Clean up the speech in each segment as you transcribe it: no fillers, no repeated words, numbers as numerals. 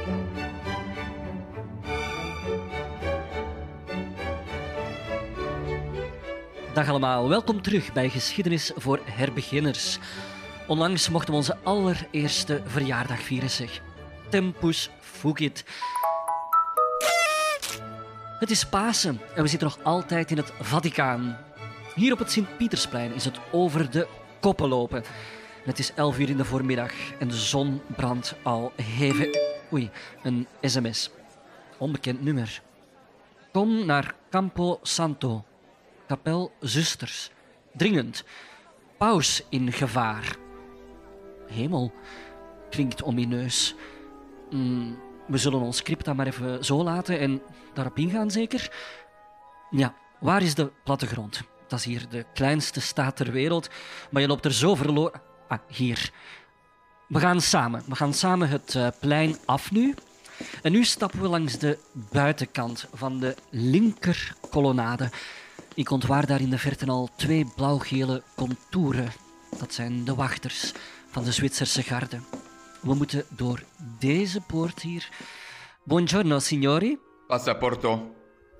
Dag allemaal, welkom terug bij Geschiedenis voor Herbeginners. Onlangs mochten we onze allereerste verjaardag vieren, zeg. Tempus fugit. Het is Pasen en we zitten nog altijd in het Vaticaan. Hier op het Sint-Pietersplein is het over de koppen lopen. Het is 11 uur in de voormiddag en de zon brandt al hevig. Oei, een sms. Onbekend nummer. Kom naar Campo Santo. Kapel Zusters. Dringend. Paus in gevaar. Hemel. Klinkt omineus. We zullen ons script dan maar even zo laten en daarop ingaan, zeker? Ja, waar is de plattegrond? Dat is hier de kleinste staat ter wereld, maar je loopt er zo verloren... Ah, hier. We gaan samen het plein af nu. En nu stappen we langs de buitenkant van de linker kolonnade. Ik ontwaar daar in de verte al 2 blauw-gele contouren. Dat zijn de wachters van de Zwitserse garde. We moeten door deze poort hier. Buongiorno, signori. Passaporto.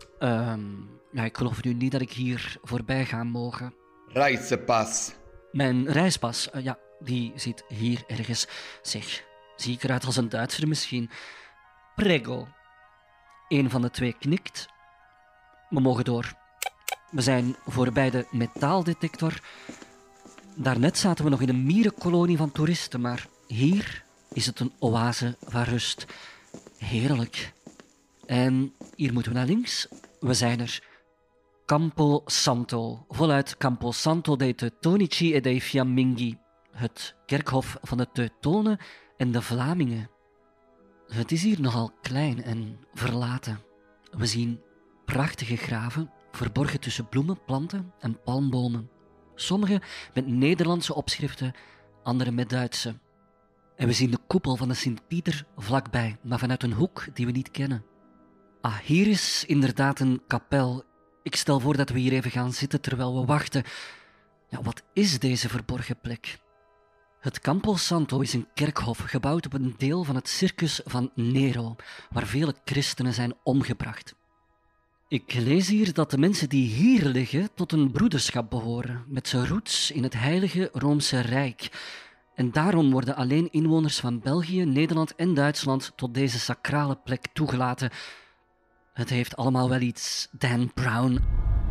Ja, ik geloof nu niet dat ik hier voorbij ga mogen. Reisepas. Mijn reispas, ja, die zit hier ergens. Zeg, zie ik eruit als een Duitser misschien? Prego. Eén van de 2 knikt. We mogen door. We zijn voorbij de metaaldetector. Daarnet zaten we nog in een mierenkolonie van toeristen, maar hier is het een oase van rust. Heerlijk. En hier moeten we naar links. We zijn er. Campo Santo. Voluit Campo Santo dei Teutonici e dei Fiamminghi. Het kerkhof van de Teutonen en de Vlamingen. Het is hier nogal klein en verlaten. We zien prachtige graven, verborgen tussen bloemen, planten en palmbomen. Sommige met Nederlandse opschriften, andere met Duitse. En we zien de koepel van de Sint-Pieter vlakbij, maar vanuit een hoek die we niet kennen. Ah, hier is inderdaad een kapel. Ik stel voor dat we hier even gaan zitten terwijl we wachten. Ja, wat is deze verborgen plek? Het Campo Santo is een kerkhof gebouwd op een deel van het circus van Nero, waar vele christenen zijn omgebracht. Ik lees hier dat de mensen die hier liggen tot een broederschap behoren, met zijn roots in het Heilige Roomse Rijk. En daarom worden alleen inwoners van België, Nederland en Duitsland tot deze sacrale plek toegelaten. Het heeft allemaal wel iets Dan Brown.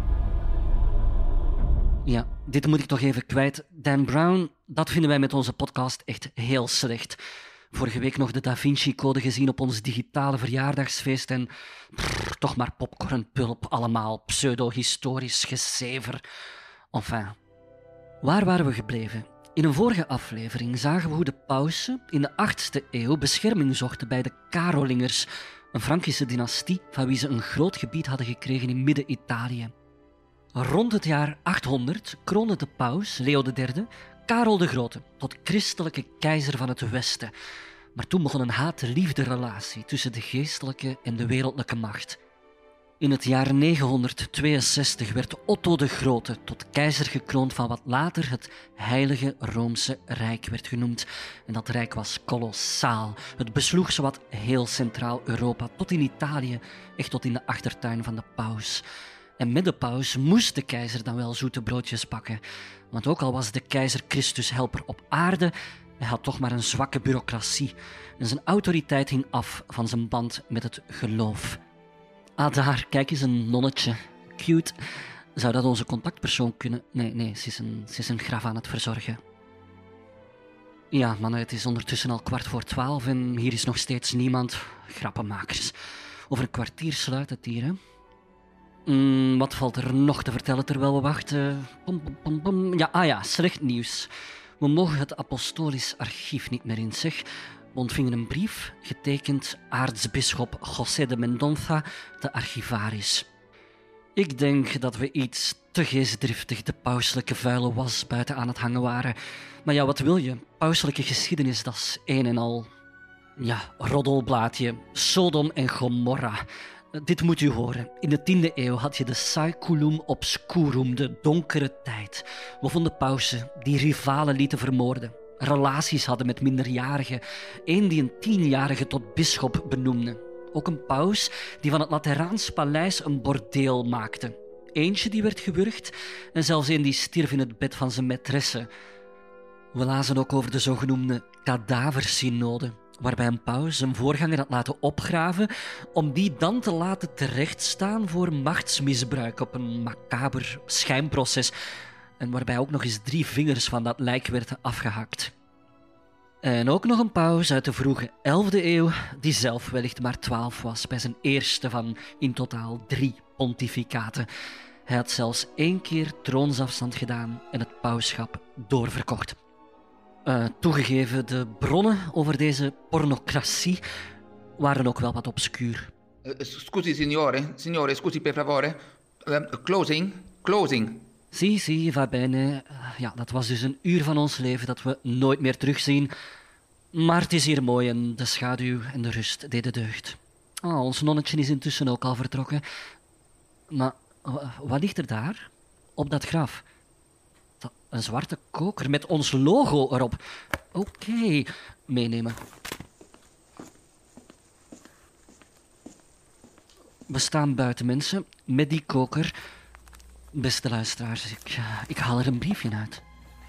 Ja, dit moet ik toch even kwijt. Dan Brown, dat vinden wij met onze podcast echt heel slecht. Vorige week nog de Da Vinci-code gezien op ons digitale verjaardagsfeest en toch maar popcornpulp, allemaal pseudo-historisch gezever. Enfin, waar waren we gebleven? In een vorige aflevering zagen we hoe de pausen in de 8e eeuw bescherming zochten bij de Karolingers, een Frankische dynastie van wie ze een groot gebied hadden gekregen in Midden-Italië. Rond het jaar 800 kroonde de paus, Leo III, Karel de Grote tot christelijke keizer van het Westen. Maar toen begon een haat-liefde relatie tussen de geestelijke en de wereldlijke macht. In het jaar 962 werd Otto de Grote tot keizer gekroond van wat later het Heilige Roomse Rijk werd genoemd. En dat rijk was kolossaal. Het besloeg zowat heel Centraal-Europa tot in Italië, echt tot in de achtertuin van de paus. En met de paus moest de keizer dan wel zoete broodjes bakken. Want ook al was de keizer Christus helper op aarde, hij had toch maar een zwakke bureaucratie. En zijn autoriteit hing af van zijn band met het geloof. Ah, daar, kijk eens, een nonnetje. Cute. Zou dat onze contactpersoon kunnen? Nee, ze is een graf aan het verzorgen. Ja, mannen, het is ondertussen al 11:15 en hier is nog steeds niemand. Grappenmakers. Over een kwartier sluit het hier, hè. Wat valt er nog te vertellen terwijl we wachten? Ja, slecht nieuws. We mogen het apostolisch archief niet meer in, zeg. We ontvingen een brief, getekend aartsbisschop José de Mendoza, de archivaris. Ik denk dat we iets te geestdriftig de pauselijke vuile was buiten aan het hangen waren. Maar ja, wat wil je? Pauselijke geschiedenis, dat is een en al... Ja, roddelblaadje. Sodom en Gomorra. Dit moet u horen. In de 10e eeuw had je de Saeculum Obscurum, de donkere tijd. We vonden pausen die rivalen lieten vermoorden. relaties hadden met minderjarigen. Eén die een 10-jarige tot bisschop benoemde. Ook een paus die van het Lateraans paleis een bordeel maakte. Eentje die werd gewurgd en zelfs een die stierf in het bed van zijn maîtresse. We lazen ook over de zogenoemde kadaversynode, waarbij een paus zijn voorganger had laten opgraven om die dan te laten terechtstaan voor machtsmisbruik op een macaber schijnproces en waarbij ook nog eens 3 vingers van dat lijk werden afgehakt. En ook nog een paus uit de vroege 11e eeuw, die zelf wellicht maar 12 was bij zijn eerste van in totaal 3 pontificaten. Hij had zelfs 1 keer troonsafstand gedaan en het pausschap doorverkocht. Toegegeven, de bronnen over deze pornocratie waren ook wel wat obscuur. Scusi, signore, scusi per favore. Closing. Zie, va bene. Ja, dat was dus een uur van ons leven dat we nooit meer terugzien. Maar het is hier mooi en de schaduw en de rust deden deugd. Ons nonnetje is intussen ook al vertrokken. Maar wat ligt er daar? Op dat graf? Een zwarte koker met ons logo erop. Oké, meenemen. We staan buiten, mensen, met die koker. Beste luisteraars, ik haal er een briefje uit.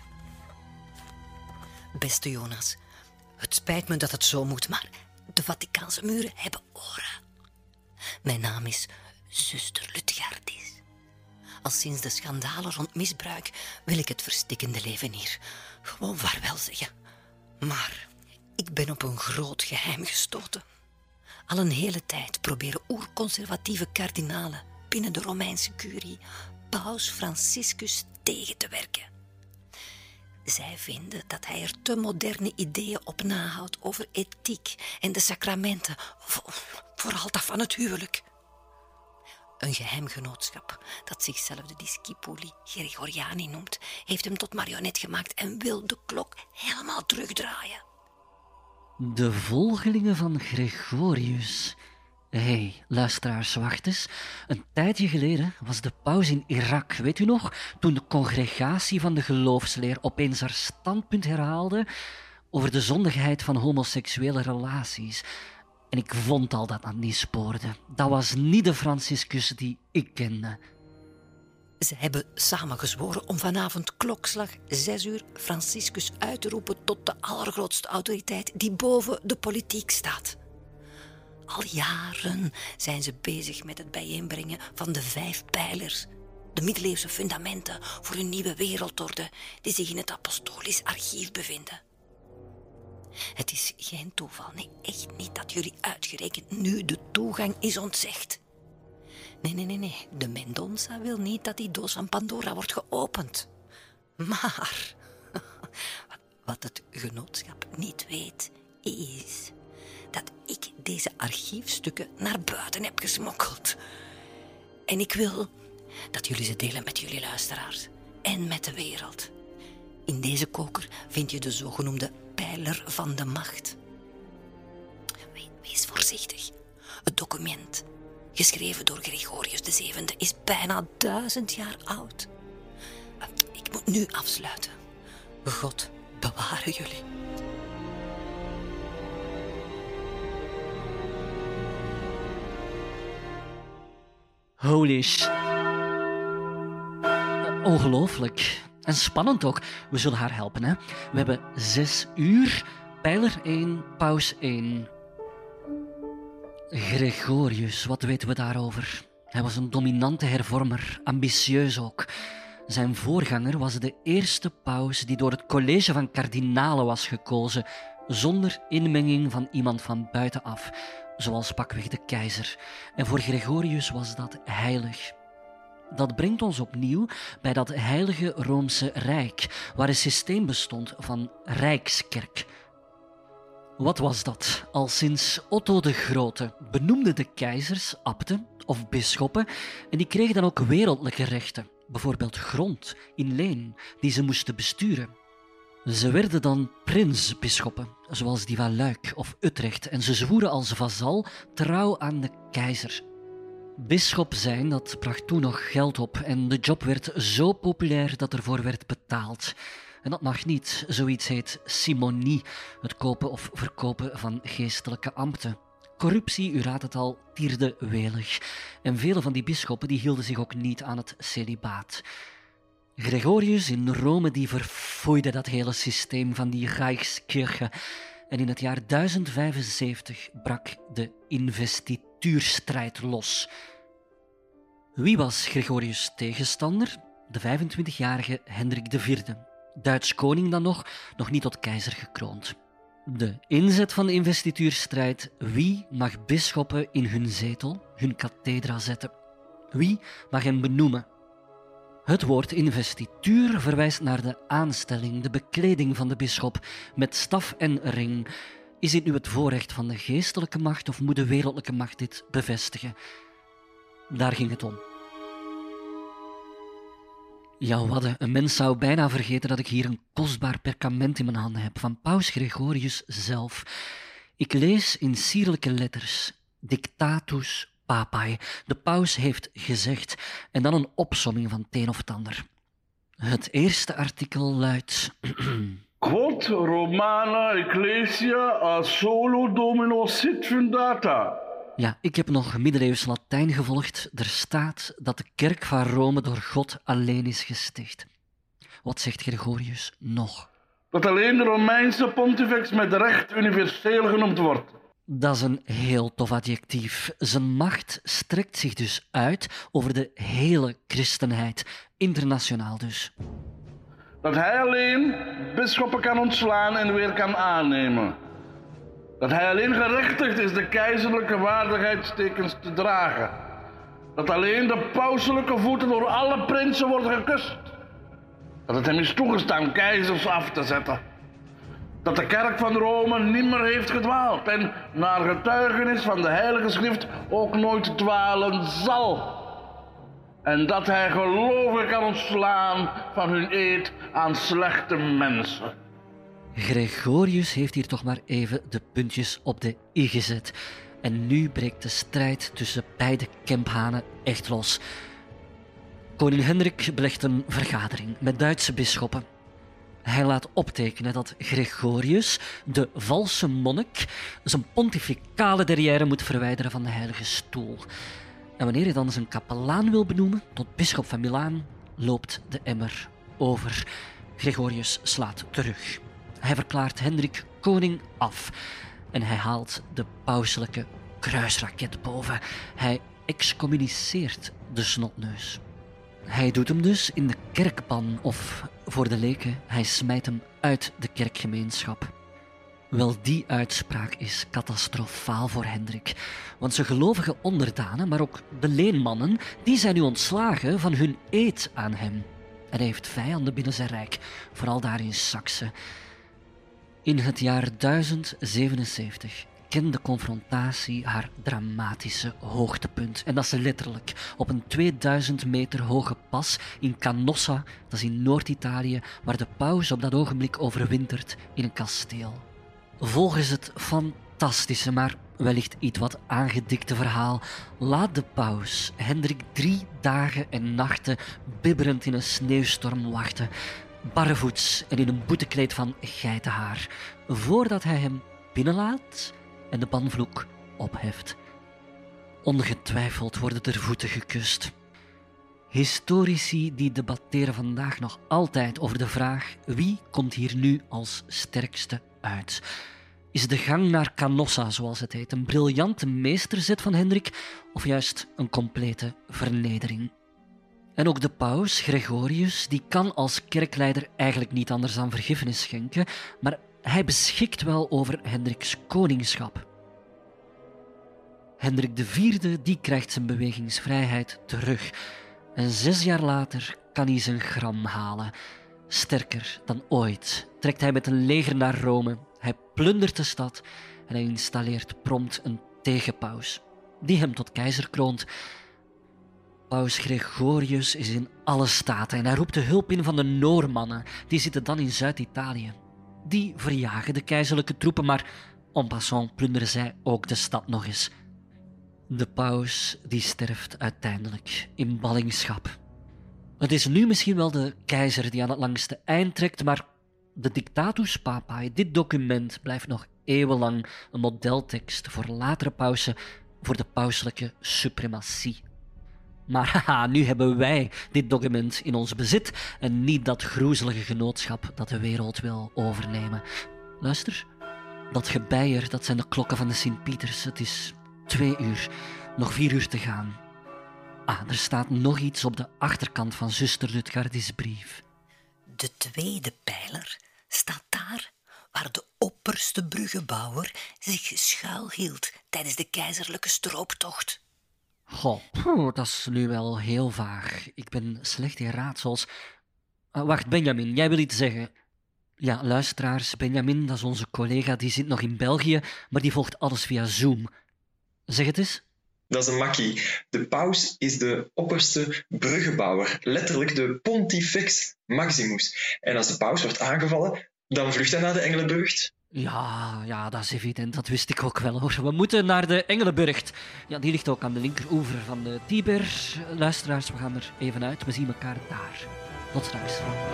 Beste Jonas, het spijt me dat het zo moet, maar de Vaticaanse muren hebben oren. Mijn naam is zuster Lutgardis. Al sinds de schandalen rond misbruik wil ik het verstikkende leven hier gewoon vaarwel zeggen. Maar ik ben op een groot geheim gestoten. Al een hele tijd proberen oerconservatieve kardinalen binnen de Romeinse curie paus Franciscus tegen te werken. Zij vinden dat hij er te moderne ideeën op nahoudt over ethiek en de sacramenten, vooral dat van het huwelijk. Een geheim genootschap dat zichzelf de Discipuli Gregoriani noemt, heeft hem tot marionet gemaakt en wil de klok helemaal terugdraaien. De volgelingen van Gregorius. Luisteraars, wacht eens. Een tijdje geleden was de paus in Irak, weet u nog? Toen de congregatie van de geloofsleer opeens haar standpunt herhaalde over de zondigheid van homoseksuele relaties. En ik vond al dat aan die spoorde. Dat was niet de Franciscus die ik kende. Ze hebben samengezworen om vanavond klokslag 6 uur Franciscus uit te roepen tot de allergrootste autoriteit die boven de politiek staat. Al jaren zijn ze bezig met het bijeenbrengen van de 5 pijlers, de middeleeuwse fundamenten voor een nieuwe wereldorde die zich in het apostolisch archief bevinden. Het is geen toeval, nee, echt niet, dat jullie uitgerekend nu de toegang is ontzegd. Nee. De Mendonça wil niet dat die doos van Pandora wordt geopend. Maar wat het genootschap niet weet, is dat ik deze archiefstukken naar buiten heb gesmokkeld. En ik wil dat jullie ze delen met jullie luisteraars en met de wereld. In deze koker vind je de zogenoemde pijler van de macht. Wees voorzichtig. Het document, geschreven door Gregorius VII, is bijna 1000 jaar oud. Ik moet nu afsluiten. God beware jullie. Holy ongelooflijk. En spannend ook. We zullen haar helpen, hè. We hebben 6 uur. Pijler 1, paus 1. Gregorius, wat weten we daarover? Hij was een dominante hervormer, ambitieus ook. Zijn voorganger was de eerste paus die door het college van kardinalen was gekozen, zonder inmenging van iemand van buitenaf, zoals pakweg de keizer. En voor Gregorius was dat heilig. Dat brengt ons opnieuw bij dat heilige Roomse Rijk, waar een systeem bestond van rijkskerk. Wat was dat? Al sinds Otto de Grote benoemden de keizers abten of bisschoppen en die kregen dan ook wereldlijke rechten, bijvoorbeeld grond in leen die ze moesten besturen. Ze werden dan prinsbisschoppen, zoals die van Luik of Utrecht, en ze zwoeren als vazal trouw aan de keizer. Bisschop zijn, dat bracht toen nog geld op en de job werd zo populair dat ervoor werd betaald. En dat mag niet. Zoiets heet simonie, het kopen of verkopen van geestelijke ambten. Corruptie, u raadt het al, tierde welig. En vele van die bisschoppen die hielden zich ook niet aan het celibaat. Gregorius in Rome die verfoeide dat hele systeem van die Reichskirche. En in het jaar 1075 brak de investituurstrijd los. Wie was Gregorius' tegenstander? De 25-jarige Hendrik IV. Duits koning dan nog niet tot keizer gekroond. De inzet van de investituurstrijd: wie mag bisschoppen in hun zetel, hun kathedra zetten? Wie mag hen benoemen? Het woord investituur verwijst naar de aanstelling, de bekleding van de bisschop met staf en ring. Is dit nu het voorrecht van de geestelijke macht of moet de wereldlijke macht dit bevestigen? Daar ging het om. Ja, wadde, een mens zou bijna vergeten dat ik hier een kostbaar perkament in mijn handen heb, van paus Gregorius zelf. Ik lees in sierlijke letters: Dictatus Papae. De paus heeft gezegd, en dan een opsomming van het een of het ander. Het eerste artikel luidt: Quod Romana Ecclesia a solo Domino sit fundata. Ja, ik heb nog middeleeuws Latijn gevolgd. Er staat dat de kerk van Rome door God alleen is gesticht. Wat zegt Gregorius nog? Dat alleen de Romeinse pontifex met recht universeel genoemd wordt. Dat is een heel tof adjectief. Zijn macht strekt zich dus uit over de hele christenheid, internationaal dus. Dat hij alleen bisschoppen kan ontslaan en weer kan aannemen. Dat hij alleen gerechtigd is de keizerlijke waardigheidstekens te dragen. Dat alleen de pauselijke voeten door alle prinsen worden gekust. Dat het hem is toegestaan keizers af te zetten. Dat de kerk van Rome niet meer heeft gedwaald en naar getuigenis van de Heilige Schrift ook nooit dwalen zal. En dat hij gelovigen kan ontslaan van hun eed aan slechte mensen. Gregorius heeft hier toch maar even de puntjes op de i gezet. En nu breekt de strijd tussen beide kemphanen echt los. Koning Hendrik belegt een vergadering met Duitse bisschoppen. Hij laat optekenen dat Gregorius, de valse monnik, zijn pontificale derrière moet verwijderen van de heilige stoel. En wanneer hij dan zijn kapelaan wil benoemen tot bisschop van Milaan, loopt de emmer over. Gregorius slaat terug. Hij verklaart Hendrik koning af en hij haalt de pauselijke kruisraket boven. Hij excommuniceert de snotneus. Hij doet hem dus in de kerkban, of voor de leken, hij smijt hem uit de kerkgemeenschap. Wel, die uitspraak is catastrofaal voor Hendrik, want zijn gelovige onderdanen, maar ook de leenmannen, die zijn nu ontslagen van hun eed aan hem. En hij heeft vijanden binnen zijn rijk, vooral daar in Saksen. In het jaar 1077 kent de confrontatie haar dramatische hoogtepunt. En dat is letterlijk op een 2000 meter hoge pas in Canossa, dat is in Noord-Italië, waar de paus op dat ogenblik overwintert in een kasteel. Volgens het fantastische, maar wellicht iets wat aangedikte verhaal, laat de paus Hendrik 3 dagen en nachten bibberend in een sneeuwstorm wachten, barrevoets en in een boetekleed van geitenhaar, voordat hij hem binnenlaat en de banvloek opheft. Ongetwijfeld worden er voeten gekust. Historici die debatteren vandaag nog altijd over de vraag: wie komt hier nu als sterkste uit? Is de gang naar Canossa, zoals het heet, een briljante meesterzet van Hendrik of juist een complete vernedering? En ook de paus, Gregorius, die kan als kerkleider eigenlijk niet anders dan vergiffenis schenken, maar hij beschikt wel over Hendriks koningschap. Hendrik IV die krijgt zijn bewegingsvrijheid terug. En 6 jaar later kan hij zijn gram halen. Sterker dan ooit trekt hij met een leger naar Rome. Hij plundert de stad en hij installeert prompt een tegenpaus, die hem tot keizer kroont. Paus Gregorius is in alle staten en hij roept de hulp in van de Noormannen. Die zitten dan in Zuid-Italië. Die verjagen de keizerlijke troepen, maar en passant plunderen zij ook de stad nog eens. De paus die sterft uiteindelijk in ballingschap. Het is nu misschien wel de keizer die aan het langste eind trekt, maar de Dictatus Papae, dit document, blijft nog eeuwenlang een modeltekst voor latere pausen voor de pauselijke suprematie. Maar haha, nu hebben wij dit document in ons bezit en niet dat groezelige genootschap dat de wereld wil overnemen. Luister, dat gebeier, dat zijn de klokken van de Sint-Pieters. Het is 2 uur, nog 4 uur te gaan. Er staat nog iets op de achterkant van zuster Lutgardis brief. De tweede pijler staat daar waar de opperste bruggenbouwer zich schuilhield tijdens de keizerlijke strooptocht. Goh, dat is nu wel heel vaag. Ik ben slecht in raadsels. Wacht, Benjamin, jij wil iets zeggen. Ja, luisteraars, Benjamin, dat is onze collega, die zit nog in België, maar die volgt alles via Zoom. Zeg het eens. Dat is een makkie. De paus is de opperste bruggenbouwer, letterlijk de Pontifex Maximus. En als de paus wordt aangevallen, dan vlucht hij naar de Engelenburcht. Ja, dat is evident. Dat wist ik ook wel, hoor. We moeten naar de Engelenburgt. Ja, die ligt ook aan de linkeroever van de Tiber. Luisteraars, we gaan er even uit. We zien elkaar daar. Tot straks.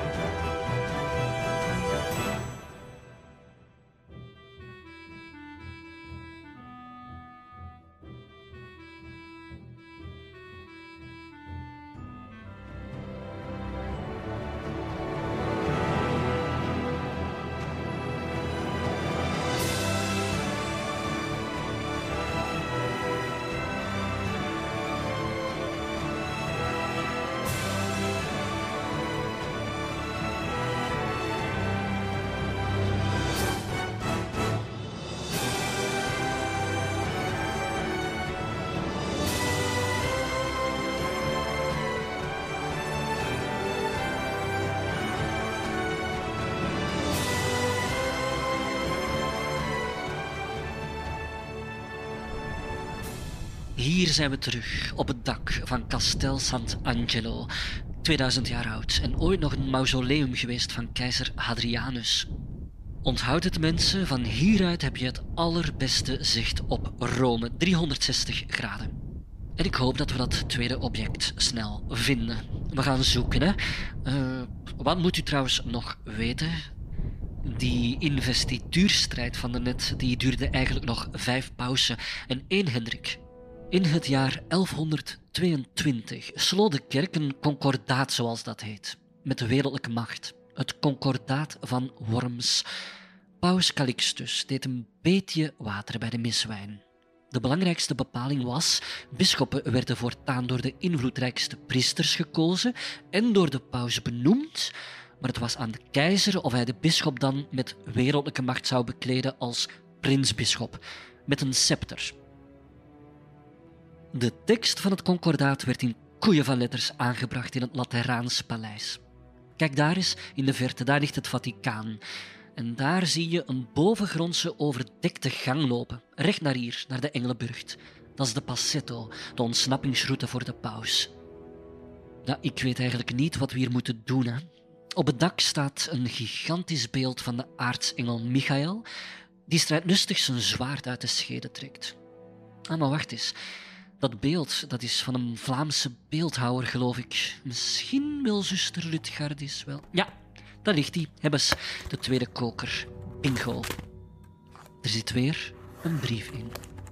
Hier zijn we terug, op het dak van Castel Sant'Angelo. 2000 jaar oud en ooit nog een mausoleum geweest van keizer Hadrianus. Onthoud het, mensen, van hieruit heb je het allerbeste zicht op Rome, 360 graden. En ik hoop dat we dat tweede object snel vinden. We gaan zoeken, hè. Wat moet u trouwens nog weten? Die investituurstrijd van daarnet, die duurde eigenlijk nog 5 pausen en 1 Hendrik. In het jaar 1122 sloot de kerk een concordaat, zoals dat heet, met de wereldlijke macht. Het concordaat van Worms. Paus Calixtus deed een beetje water bij de miswijn. De belangrijkste bepaling was: bisschoppen werden voortaan door de invloedrijkste priesters gekozen en door de paus benoemd, maar het was aan de keizer of hij de bisschop dan met wereldlijke macht zou bekleden als prinsbisschop, met een scepter. De tekst van het concordaat werd in koeien van letters aangebracht in het Lateraans paleis. Kijk daar eens, in de verte, daar ligt het Vaticaan. En daar zie je een bovengrondse overdekte gang lopen, recht naar hier, naar de Engelenburgt. Dat is de Passetto, de ontsnappingsroute voor de paus. Ja, ik weet eigenlijk niet wat we hier moeten doen, hè. Op het dak staat een gigantisch beeld van de aartsengel Michael, die strijdlustig zijn zwaard uit de schede trekt. Maar wacht eens. Dat beeld, dat is van een Vlaamse beeldhouwer, geloof ik. Misschien wil zuster Lutgardis wel. Ja, daar ligt hij. Hebbes, de tweede koker. Bingo. Er zit weer een brief in.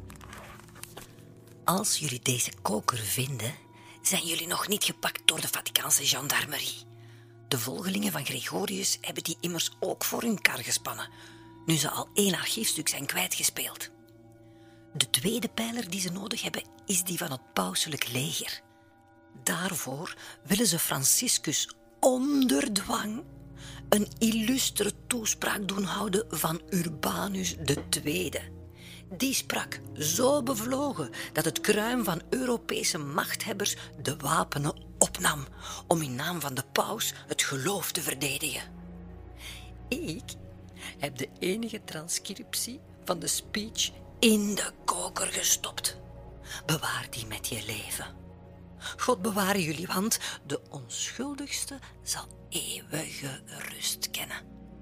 Als jullie deze koker vinden, zijn jullie nog niet gepakt door de Vaticaanse gendarmerie. De volgelingen van Gregorius hebben die immers ook voor hun kar gespannen, nu ze al 1 archiefstuk zijn kwijtgespeeld. De tweede pijler die ze nodig hebben is die van het pauselijk leger. Daarvoor willen ze Franciscus onder dwang een illustere toespraak doen houden van Urbanus II. Die sprak zo bevlogen dat het kruim van Europese machthebbers de wapenen opnam om in naam van de paus het geloof te verdedigen. Ik heb de enige transcriptie van de speech in de koker gestopt. Bewaar die met je leven. God beware jullie, want de onschuldigste zal eeuwige rust kennen.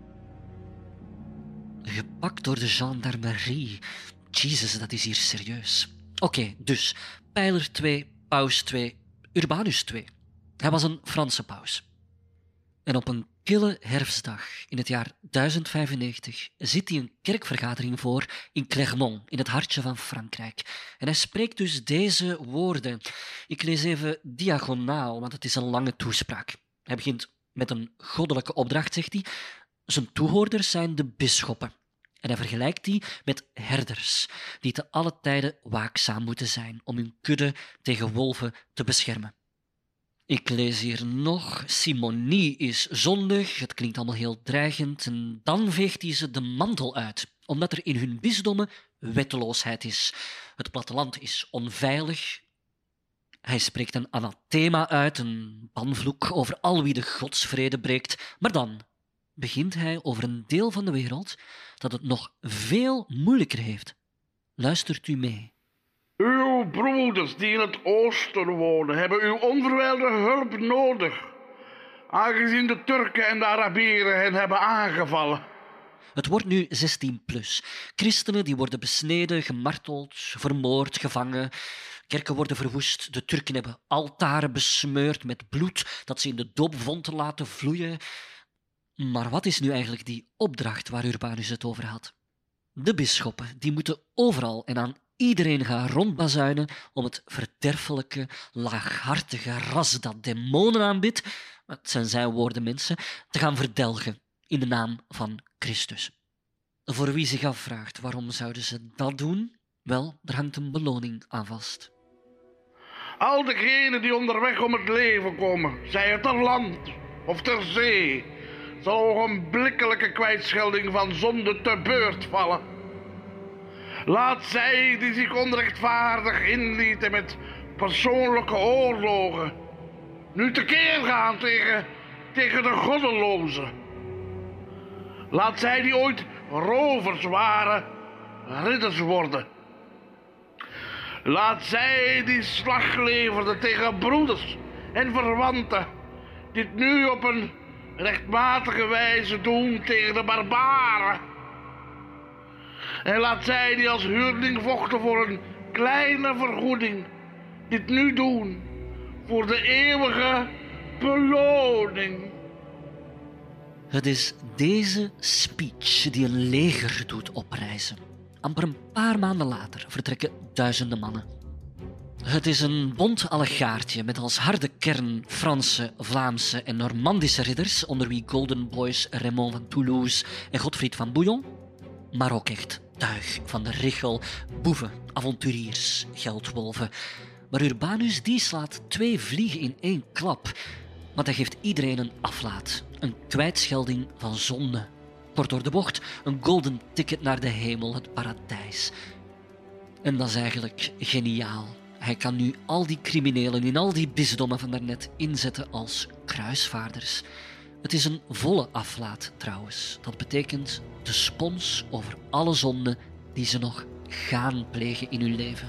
Gepakt door de gendarmerie. Jezus, dat is hier serieus. Oké, dus pijler 2, paus 2, Urbanus 2. Hij was een Franse paus. En op een kille herfstdag in het jaar 1095 zit hij een kerkvergadering voor in Clermont, in het hartje van Frankrijk. En hij spreekt dus deze woorden. Ik lees even diagonaal, want het is een lange toespraak. Hij begint met een goddelijke opdracht, zegt hij. Zijn toehoorders zijn de bisschoppen. En hij vergelijkt die met herders, die te alle tijden waakzaam moeten zijn om hun kudde tegen wolven te beschermen. Ik lees hier nog, simonie is zondig, het klinkt allemaal heel dreigend, en dan veegt hij ze de mantel uit, omdat er in hun bisdommen wetteloosheid is. Het platteland is onveilig. Hij spreekt een anathema uit, een banvloek over al wie de godsvrede breekt, maar dan begint hij over een deel van de wereld dat het nog veel moeilijker heeft. Luistert u mee. Uw broeders die in het oosten wonen, hebben uw onverwijlde hulp nodig, aangezien de Turken en de Arabieren hen hebben aangevallen. Het wordt nu 16+. Christenen die worden besneden, gemarteld, vermoord, gevangen. Kerken worden verwoest. De Turken hebben altaren besmeurd met bloed dat ze in de doopvonten laten vloeien. Maar wat is nu eigenlijk die opdracht waar Urbanus het over had? De bisschoppen die moeten overal en aan iedereen gaan rondbazuinen om het verderfelijke, laaghartige ras dat demonen aanbidt, het zijn zijn woorden mensen, te gaan verdelgen in de naam van Christus. Voor wie zich afvraagt waarom zouden ze dat doen, wel, er hangt een beloning aan vast. Al degenen die onderweg om het leven komen, zij het ter land of ter zee, zal ogenblikkelijke kwijtschelding van zonde te beurt vallen. Laat zij die zich onrechtvaardig inlieten met persoonlijke oorlogen nu tekeer gaan tegen de goddelozen. Laat zij die ooit rovers waren, ridders worden. Laat zij die slag leverden tegen broeders en verwanten, dit nu op een rechtmatige wijze doen tegen de barbaren. En laat zij die als huurling vochten voor een kleine vergoeding, dit nu doen voor de eeuwige beloning. Het is deze speech die een leger doet oprijzen. Amper een paar maanden later vertrekken duizenden mannen. Het is een bont allegaartje met als harde kern Franse, Vlaamse en Normandische ridders, onder wie Golden Boys Raymond van Toulouse en Godfried van Bouillon, maar ook echt tuig van de Richel, boeven, avonturiers, geldwolven. Maar Urbanus die slaat 2 vliegen in 1 klap, want hij geeft iedereen een aflaat, een kwijtschelding van zonde. Kort door de bocht, een golden ticket naar de hemel, het paradijs. En dat is eigenlijk geniaal. Hij kan nu al die criminelen in al die bisdommen van daarnet inzetten als kruisvaarders. Het is een volle aflaat trouwens. Dat betekent de spons over alle zonden die ze nog gaan plegen in hun leven.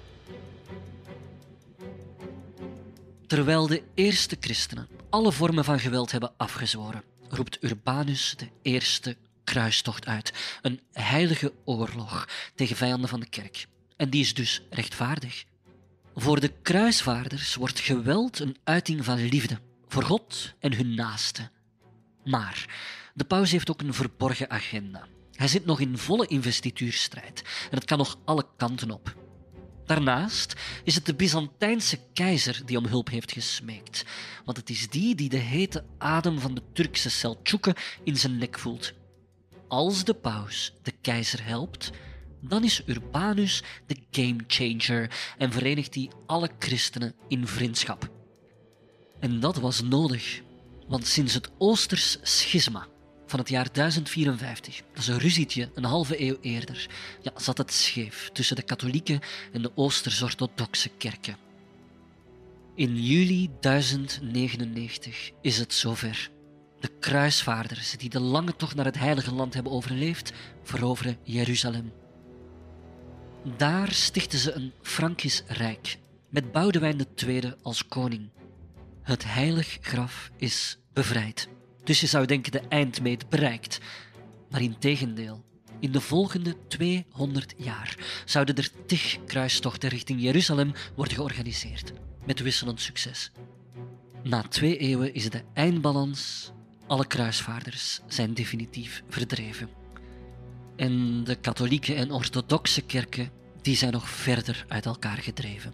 Terwijl de eerste christenen alle vormen van geweld hebben afgezworen, roept Urbanus de eerste kruistocht uit. Een heilige oorlog tegen vijanden van de kerk. En die is dus rechtvaardig. Voor de kruisvaarders wordt geweld een uiting van liefde voor God en hun naaste. Maar de paus heeft ook een verborgen agenda. Hij zit nog in volle investituurstrijd en het kan nog alle kanten op. Daarnaast is het de Byzantijnse keizer die om hulp heeft gesmeekt, want het is die de hete adem van de Turkse Seldsjoeken in zijn nek voelt. Als de paus de keizer helpt, dan is Urbanus de gamechanger en verenigt hij alle christenen in vriendschap. En dat was nodig, want sinds het Oosters schisma van het jaar 1054, dat is een ruzietje een halve eeuw eerder, zat het scheef tussen de katholieke en de Oosters-orthodoxe kerken. In juli 1099 is het zover. De kruisvaarders die de lange tocht naar het Heilige Land hebben overleefd, veroveren Jeruzalem. Daar stichten ze een Frankisch rijk, met Boudewijn II als koning. Het heilig graf is bevrijd. Dus je zou denken de eindmeet bereikt. Maar integendeel, in de volgende 200 jaar zouden er 10 kruistochten richting Jeruzalem worden georganiseerd, met wisselend succes. Na 2 eeuwen is de eindbalans. Alle kruisvaarders zijn definitief verdreven. En de katholieke en orthodoxe kerken die zijn nog verder uit elkaar gedreven.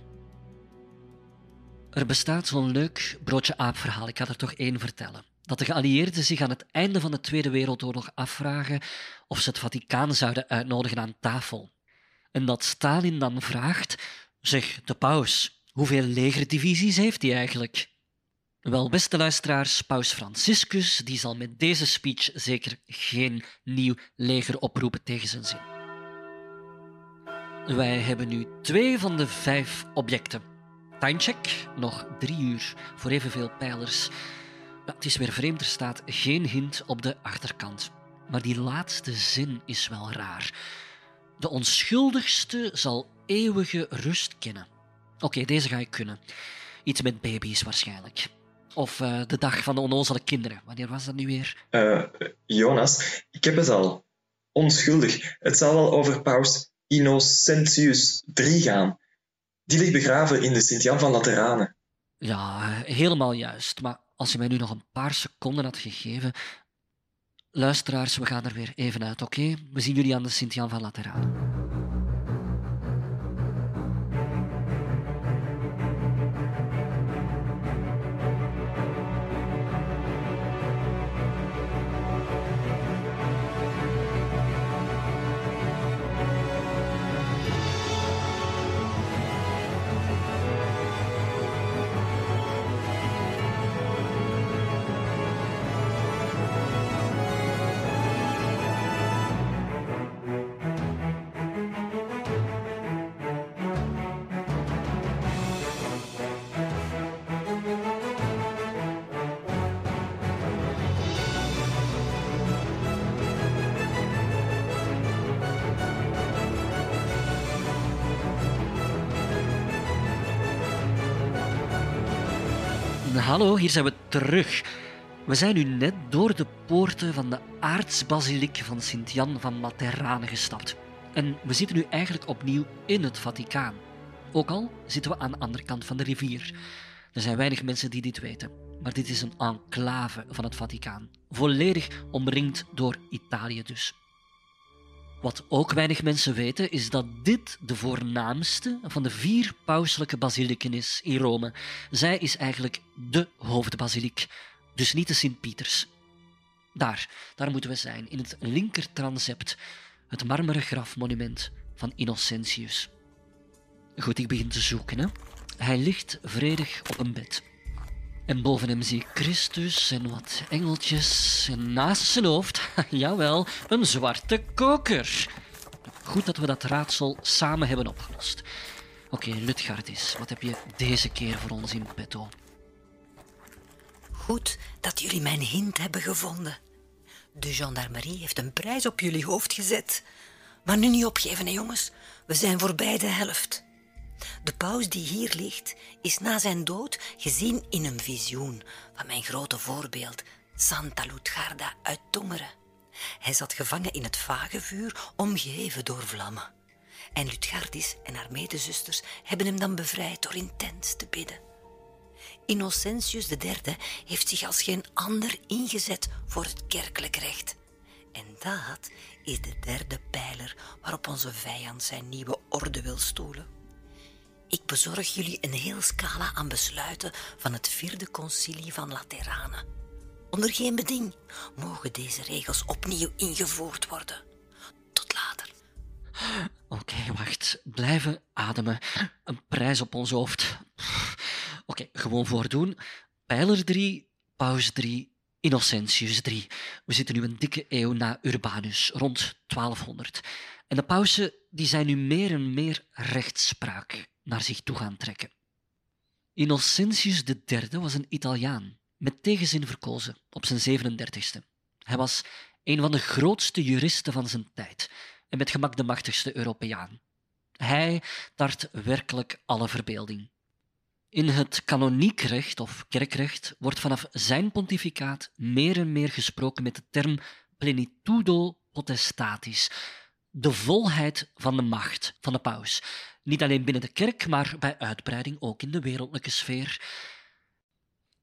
Er bestaat zo'n leuk broodje-aap-verhaal, ik ga er toch één vertellen. Dat de geallieerden zich aan het einde van de Tweede Wereldoorlog afvragen of ze het Vaticaan zouden uitnodigen aan tafel. En dat Stalin dan vraagt: zeg, de paus, hoeveel legerdivisies heeft hij eigenlijk? Wel, beste luisteraars, paus Franciscus die zal met deze speech zeker geen nieuw leger oproepen tegen zijn zin. Wij hebben nu 2 van de 5 objecten. Timecheck, nog 3 uur voor evenveel pijlers. Ja, het is weer vreemd, er staat geen hint op de achterkant. Maar die laatste zin is wel raar. De onschuldigste zal eeuwige rust kennen. Oké, deze ga ik kunnen. Iets met baby's waarschijnlijk. Of de dag van de onnozele kinderen. Wanneer was dat nu weer? Jonas, ik heb het al. Onschuldig. Het zal wel over paus Innocentius III gaan. Die ligt begraven in de Sint-Jan van Lateranen. Ja, helemaal juist. Maar als je mij nu nog een paar seconden had gegeven... Luisteraars, we gaan er weer even uit, oké? We zien jullie aan de Sint-Jan van Lateranen. Hallo, hier zijn we terug. We zijn nu net door de poorten van de aartsbasiliek van Sint-Jan van Lateranen gestapt. En we zitten nu eigenlijk opnieuw in het Vaticaan. Ook al zitten we aan de andere kant van de rivier. Er zijn weinig mensen die dit weten. Maar dit is een enclave van het Vaticaan. Volledig omringd door Italië dus. Wat ook weinig mensen weten, is dat dit de voornaamste van de 4 pauselijke basilieken is in Rome. Zij is eigenlijk de hoofdbasiliek, dus niet de Sint-Pieters. Daar moeten we zijn, in het linker transept, het marmeren grafmonument van Innocentius. Goed, ik begin te zoeken, hè. Hij ligt vredig op een bed. En boven hem zie ik Christus en wat engeltjes. En naast zijn hoofd, jawel, een zwarte koker. Goed dat we dat raadsel samen hebben opgelost. Oké, Lutgardis, wat heb je deze keer voor ons in petto? Goed dat jullie mijn hint hebben gevonden. De gendarmerie heeft een prijs op jullie hoofd gezet. Maar nu niet opgeven, hè, jongens. We zijn voorbij de helft. De paus die hier ligt, is na zijn dood gezien in een visioen van mijn grote voorbeeld, Santa Lutgarda uit Tongeren. Hij zat gevangen in het vagevuur, omgeven door vlammen. En Lutgardis en haar medezusters hebben hem dan bevrijd door intens te bidden. Innocentius III heeft zich als geen ander ingezet voor het kerkelijk recht. En dat is de 3e pijler waarop onze vijand zijn nieuwe orde wil stoelen. Ik bezorg jullie een heel scala aan besluiten van het 4e concilie van Lateranen. Onder geen beding mogen deze regels opnieuw ingevoerd worden. Tot later. Oké, wacht. Blijven ademen. Een prijs op ons hoofd. Oké, gewoon voordoen. Pijler 3, paus 3, Innocentius 3. We zitten nu een dikke eeuw na Urbanus, rond 1200. En de pausen die zijn nu meer en meer rechtspraak naar zich toe gaan trekken. Innocentius III was een Italiaan, met tegenzin verkozen, op zijn 37e. Hij was een van de grootste juristen van zijn tijd en met gemak de machtigste Europeaan. Hij tart werkelijk alle verbeelding. In het kanoniekrecht of kerkrecht wordt vanaf zijn pontificaat meer en meer gesproken met de term plenitudo potestatis, de volheid van de macht van de paus. Niet alleen binnen de kerk, maar bij uitbreiding ook in de wereldlijke sfeer.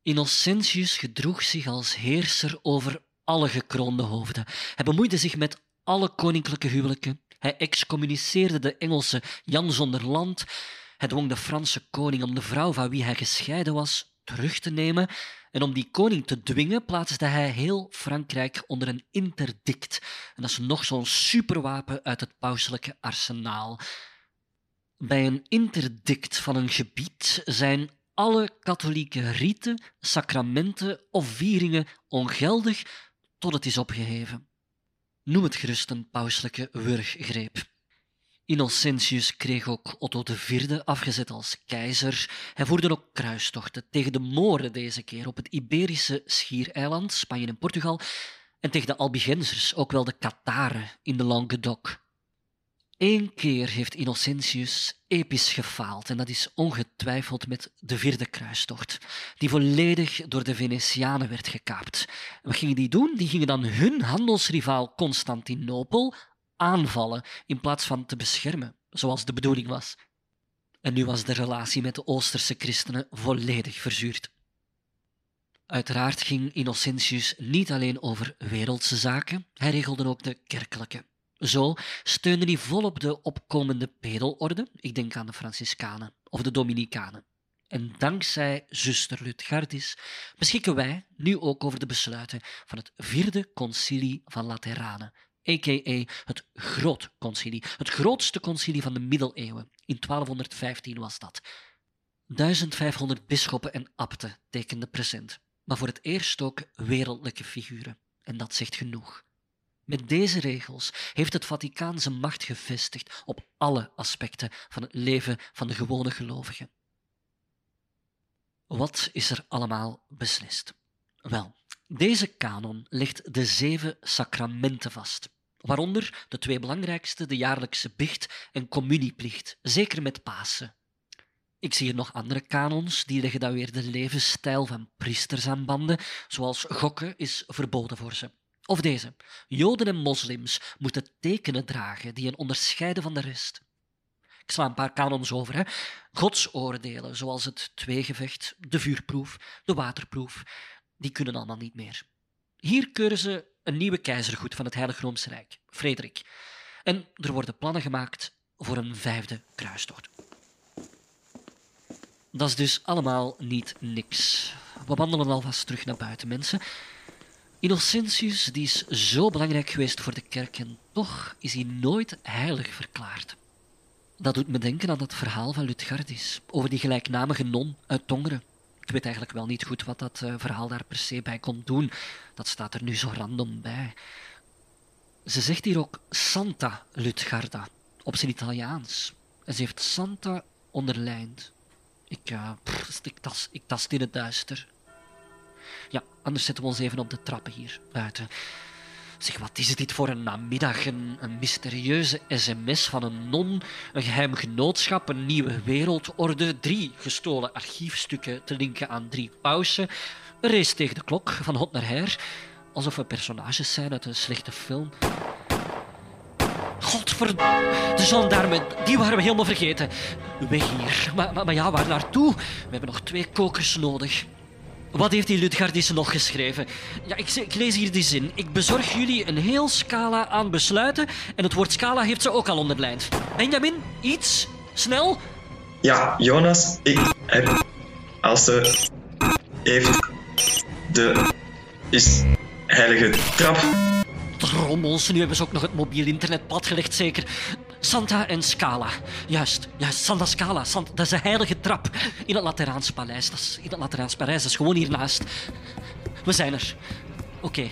Innocentius gedroeg zich als heerser over alle gekroonde hoofden. Hij bemoeide zich met alle koninklijke huwelijken. Hij excommuniceerde de Engelse Jan zonder land. Hij dwong de Franse koning om de vrouw van wie hij gescheiden was terug te nemen. En om die koning te dwingen plaatste hij heel Frankrijk onder een interdict. En dat is nog zo'n superwapen uit het pauselijke arsenaal. Bij een interdict van een gebied zijn alle katholieke riten, sacramenten of vieringen ongeldig tot het is opgeheven. Noem het gerust een pauselijke wurggreep. Innocentius kreeg ook Otto IV afgezet als keizer. Hij voerde ook kruistochten tegen de Moren deze keer op het Iberische schiereiland, Spanje en Portugal, en tegen de Albigensers, ook wel de Cataren in de Languedoc. 1 keer heeft Innocentius episch gefaald en dat is ongetwijfeld met de 4e kruistocht, die volledig door de Venetianen werd gekaapt. Wat gingen die doen? Die gingen dan hun handelsrivaal Constantinopel aanvallen in plaats van te beschermen, zoals de bedoeling was. En nu was de relatie met de Oosterse christenen volledig verzuurd. Uiteraard ging Innocentius niet alleen over wereldse zaken, hij regelde ook de kerkelijke. Zo steunde hij volop de opkomende pedelorde, ik denk aan de Franciscanen of de Dominicanen. En dankzij zuster Lutgardis beschikken wij nu ook over de besluiten van het 4e concilie van Lateranen, a.k.a. het Groot Concilie, het grootste concilie van de middeleeuwen. In 1215 was dat. 1500 bisschoppen en abten tekenden present, maar voor het eerst ook wereldlijke figuren. En dat zegt genoeg. Met deze regels heeft het Vaticaan zijn macht gevestigd op alle aspecten van het leven van de gewone gelovigen. Wat is er allemaal beslist? Wel, deze kanon legt de 7 sacramenten vast, waaronder de 2 belangrijkste, de jaarlijkse biecht en communieplicht, zeker met Pasen. Ik zie hier nog andere kanons, die leggen dan weer de levensstijl van priesters aan banden, zoals gokken is verboden voor ze. Of deze. Joden en moslims moeten tekenen dragen die hen onderscheiden van de rest. Ik sla een paar kanons over. Hè. Godsoordelen, zoals het tweegevecht, de vuurproef, de waterproef, die kunnen allemaal niet meer. Hier keuren ze een nieuwe keizer goed van het Heilig Roomse Rijk, Frederik. En er worden plannen gemaakt voor een 5e kruistocht. Dat is dus allemaal niet niks. We wandelen alvast terug naar buiten, mensen. Innocentius die is zo belangrijk geweest voor de kerk en toch is hij nooit heilig verklaard. Dat doet me denken aan dat verhaal van Lutgardis over die gelijknamige non uit Tongeren. Ik weet eigenlijk wel niet goed wat dat verhaal daar per se bij kon doen. Dat staat er nu zo random bij. Ze zegt hier ook Santa Lutgarda, op zijn Italiaans. En ze heeft Santa onderlijnd. Ik tast in het duister. Ja, anders zetten we ons even op de trappen hier buiten. Zeg, wat is dit voor een namiddag? Een mysterieuze sms van een non, een geheim genootschap, een nieuwe wereldorde, 3 gestolen archiefstukken te linken aan 3 pausen, een race tegen de klok, van hot naar her, alsof we personages zijn uit een slechte film. Godverdomme, de gendarmen, die waren we helemaal vergeten. Weg hier. Maar ja, waar naartoe? We hebben nog 2 kokers nodig. Wat heeft die Lutgardis nog geschreven? Ja, ik lees hier die zin. Ik bezorg jullie een heel scala aan besluiten en het woord scala heeft ze ook al onderlijnd. Benjamin, iets? Snel? Ja, Jonas, ik heb... Als ze... heeft... is... heilige trap... Drommels, nu hebben ze ook nog het mobiel internet platgelegd, zeker. Santa en Scala. Juist, Santa Scala. Dat is de heilige trap in het Lateraans paleis. Dat is gewoon hiernaast. We zijn er. Oké.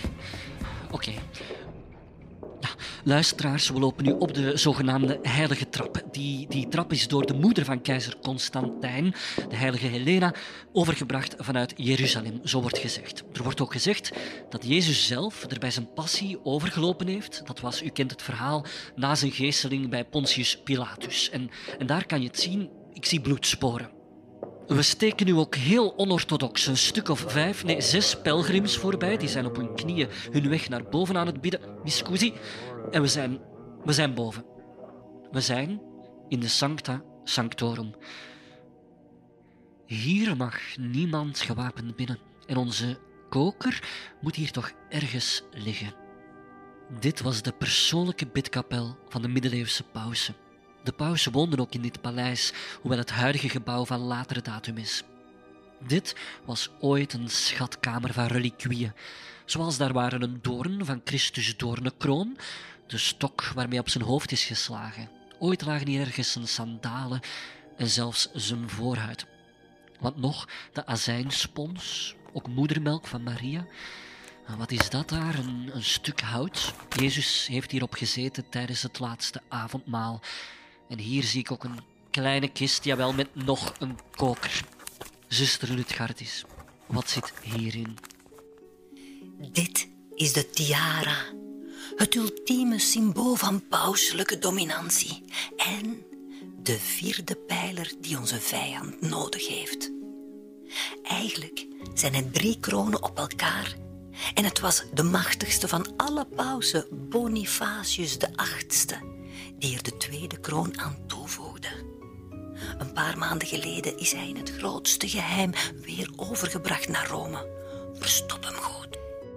Ja, luisteraars, we lopen nu op de zogenaamde heilige trap. Die trap is door de moeder van keizer Constantijn, de heilige Helena, overgebracht vanuit Jeruzalem, zo wordt gezegd. Er wordt ook gezegd dat Jezus zelf er bij zijn passie overgelopen heeft. Dat was, u kent het verhaal, na zijn geesteling bij Pontius Pilatus. En daar kan je het zien, ik zie bloedsporen. We steken nu ook heel onorthodox een stuk of 6 pelgrims voorbij. Die zijn op hun knieën hun weg naar boven aan het bidden. Miscusi. En we zijn boven. We zijn in de Sancta Sanctorum. Hier mag niemand gewapend binnen. En onze koker moet hier toch ergens liggen. Dit was de persoonlijke bidkapel van de middeleeuwse pausen. De paus woonde ook in dit paleis, hoewel het huidige gebouw van latere datum is. Dit was ooit een schatkamer van reliquieën, zoals daar waren een doorn van Christus' doornenkroon, de stok waarmee op zijn hoofd is geslagen. Ooit lagen hier ergens zijn sandalen en zelfs zijn voorhuid. Wat nog? De azijnspons, ook moedermelk van Maria. En wat is dat daar? Een stuk hout. Jezus heeft hierop gezeten tijdens het laatste avondmaal. En hier zie ik ook een kleine kist, jawel, met nog een koker. Zuster Lutgardis, wat zit hierin? Dit is de tiara. Het ultieme symbool van pauselijke dominantie. En de vierde pijler die onze vijand nodig heeft. Eigenlijk zijn het 3 kronen op elkaar. En het was de machtigste van alle pausen, Bonifacius VIII, die er de 2e kroon aan toevoegde. Een paar maanden geleden is hij in het grootste geheim weer overgebracht naar Rome. Verstop hem goed.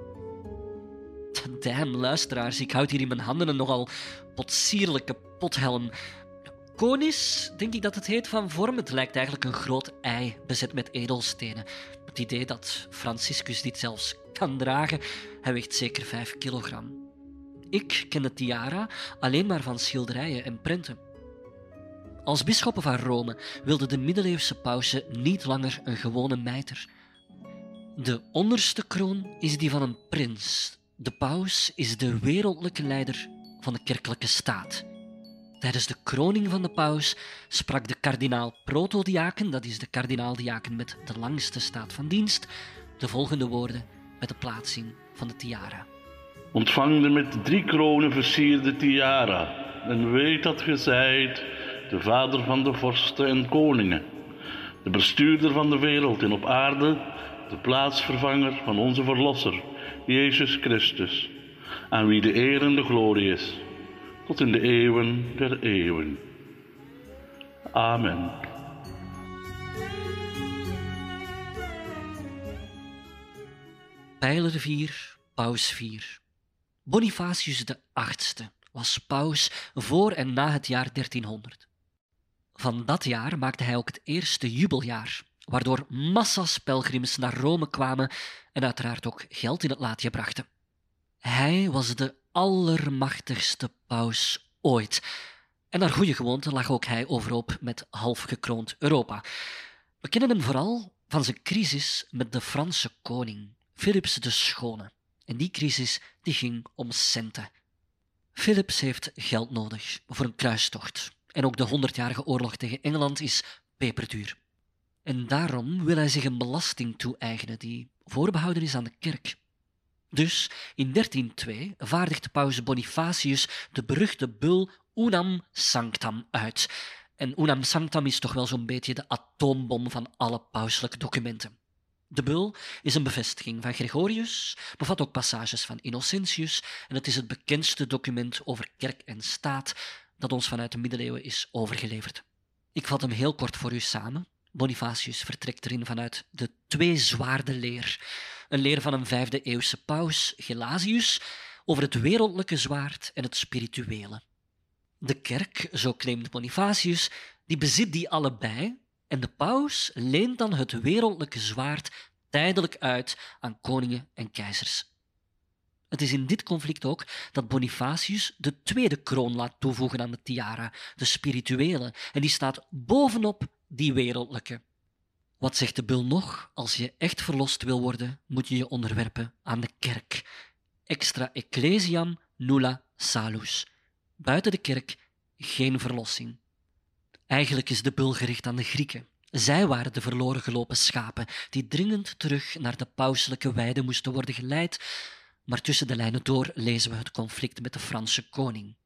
Damn, luisteraars, ik houd hier in mijn handen een nogal potsierlijke pothelm. Konis, denk ik dat het heet van vorm. Het lijkt eigenlijk een groot ei, bezet met edelstenen. Het idee dat Franciscus dit zelfs kan dragen, hij weegt zeker 5 kilogram. Ik ken de tiara alleen maar van schilderijen en prenten. Als bisschoppen van Rome wilden de middeleeuwse pausen niet langer een gewone mijter. De onderste kroon is die van een prins. De paus is de wereldlijke leider van de kerkelijke staat. Tijdens de kroning van de paus sprak de kardinaal protodiaken, dat is de kardinaaldiaken met de langste staat van dienst, de volgende woorden met de plaatsing van de tiara. Ontvang de met 3 kronen versierde tiara en weet dat ge zijt de vader van de vorsten en koningen, de bestuurder van de wereld en op aarde, de plaatsvervanger van onze verlosser, Jezus Christus, aan wie de eer en de glorie is, tot in de eeuwen der eeuwen. Amen. Pijler 4, paus 4. Bonifacius VIII was paus voor en na het jaar 1300. Van dat jaar maakte hij ook het eerste jubeljaar, waardoor massa's pelgrims naar Rome kwamen en uiteraard ook geld in het laadje brachten. Hij was de allermachtigste paus ooit. En naar goede gewoonte lag ook hij overhoop met half gekroond Europa. We kennen hem vooral van zijn crisis met de Franse koning, Philips de Schone. En die crisis die ging om centen. Philips heeft geld nodig voor een kruistocht. En ook de 100-jarige oorlog tegen Engeland is peperduur. En daarom wil hij zich een belasting toe-eigenen die voorbehouden is aan de kerk. Dus in 1302 vaardigt paus Bonifacius de beruchte bul Unam Sanctam uit. En Unam Sanctam is toch wel zo'n beetje de atoombom van alle pauselijke documenten. De bul is een bevestiging van Gregorius, bevat ook passages van Innocentius en het is het bekendste document over kerk en staat dat ons vanuit de middeleeuwen is overgeleverd. Ik vat hem heel kort voor u samen. Bonifacius vertrekt erin vanuit de tweezwaardenleer. Een leer van een 5e-eeuwse paus, Gelasius, over het wereldlijke zwaard en het spirituele. De kerk, zo claimt Bonifacius, die bezit die allebei en de paus leent dan het wereldlijke zwaard tijdelijk uit aan koningen en keizers. Het is in dit conflict ook dat Bonifacius de 2e kroon laat toevoegen aan de tiara, de spirituele, en die staat bovenop die wereldlijke. Wat zegt de bul nog? Als je echt verlost wil worden, moet je je onderwerpen aan de kerk. Extra ecclesiam nulla salus. Buiten de kerk geen verlossing. Eigenlijk is de bul gericht aan de Grieken. Zij waren de verloren gelopen schapen die dringend terug naar de pauselijke weide moesten worden geleid, maar tussen de lijnen door lezen we het conflict met de Franse koning.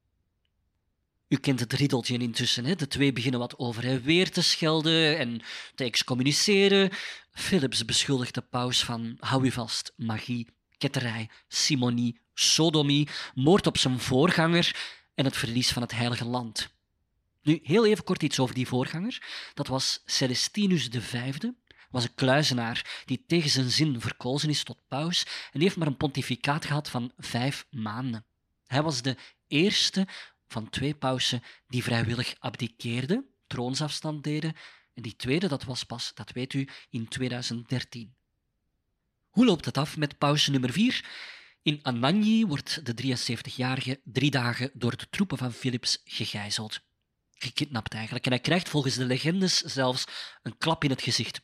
U kent het riddeltje intussen, hè? De twee beginnen wat over en weer te schelden en te excommuniceren. Philips beschuldigt de paus van, hou u vast, magie, ketterij, simonie, sodomie, moord op zijn voorganger en het verlies van het heilige land. Nu, heel even kort iets over die voorganger. Dat was Celestinus V, was een kluizenaar die tegen zijn zin verkozen is tot paus en die heeft maar een pontificaat gehad van 5 maanden. Hij was de eerste van 2 pausen die vrijwillig abdiceerden, troonsafstand deden, en die tweede, dat was pas, dat weet u, in 2013. Hoe loopt het af met paus nummer 4? In Anagni wordt de 73-jarige 3 dagen door de troepen van Philips gegijzeld. Gekidnapt eigenlijk. En hij krijgt volgens de legendes zelfs een klap in het gezicht.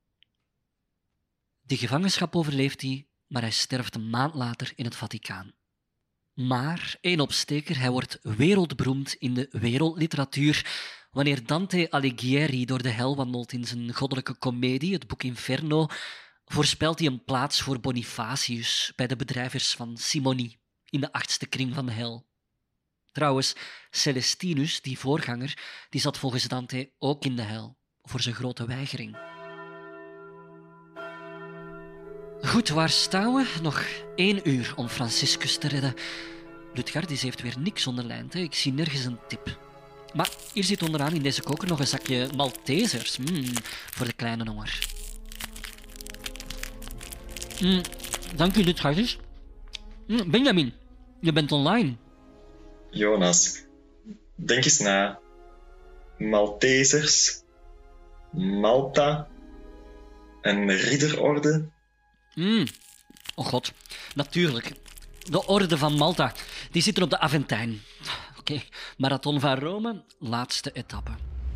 Die gevangenschap overleeft hij, maar hij sterft een maand later in het Vaticaan. Maar, één opsteker, hij wordt wereldberoemd in de wereldliteratuur wanneer Dante Alighieri door de hel wandelt in zijn goddelijke komedie, het boek Inferno, voorspelt hij een plaats voor Bonifacius bij de bedrijvers van Simoni in de 8e kring van de hel. Trouwens, Celestinus, die voorganger, die zat volgens Dante ook in de hel voor zijn grote weigering. Goed, waar staan we? Nog 1 uur om Franciscus te redden. Lutgardis heeft weer niks onderlijnd, hè? Ik zie nergens een tip. Maar hier zit onderaan in deze koker nog een zakje Maltesers. Voor de kleine honger. Dank u, Lutgardis. Benjamin, je bent online. Jonas, denk eens na. Maltesers, Malta, een ridderorde. Oh god, natuurlijk. De Orde van Malta, die zitten op de Aventijn. Oké, Marathon van Rome, laatste etappe.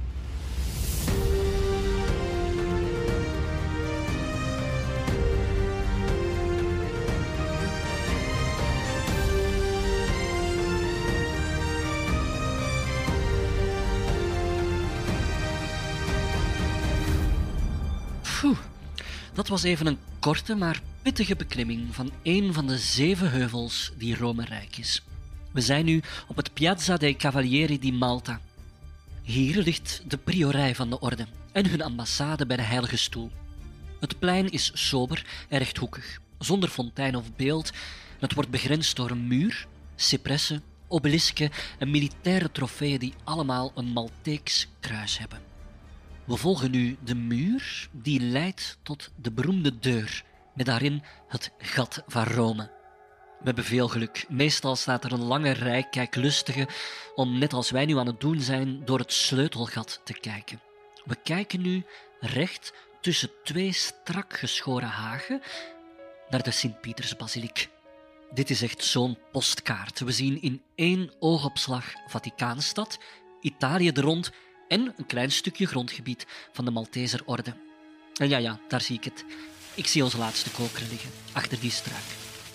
Dat was even een korte, maar pittige beklimming van een van de 7 heuvels die Rome rijk is. We zijn nu op het Piazza dei Cavalieri di Malta. Hier ligt de priorij van de orde en hun ambassade bij de Heilige Stoel. Het plein is sober en rechthoekig, zonder fontein of beeld. Het wordt begrensd door een muur, cipressen, obelisken en militaire trofeeën die allemaal een Malteeks kruis hebben. We volgen nu de muur die leidt tot de beroemde deur, met daarin het gat van Rome. We hebben veel geluk. Meestal staat er een lange rij kijklustigen om, net als wij nu aan het doen zijn, door het sleutelgat te kijken. We kijken nu recht tussen 2 strak geschoren hagen naar de Sint-Pietersbasiliek. Dit is echt zo'n postkaart. We zien in 1 oogopslag Vaticaanstad, Italië er rond en een klein stukje grondgebied van de Malteserorde. En ja, daar zie ik het. Ik zie onze laatste koker liggen, achter die struik.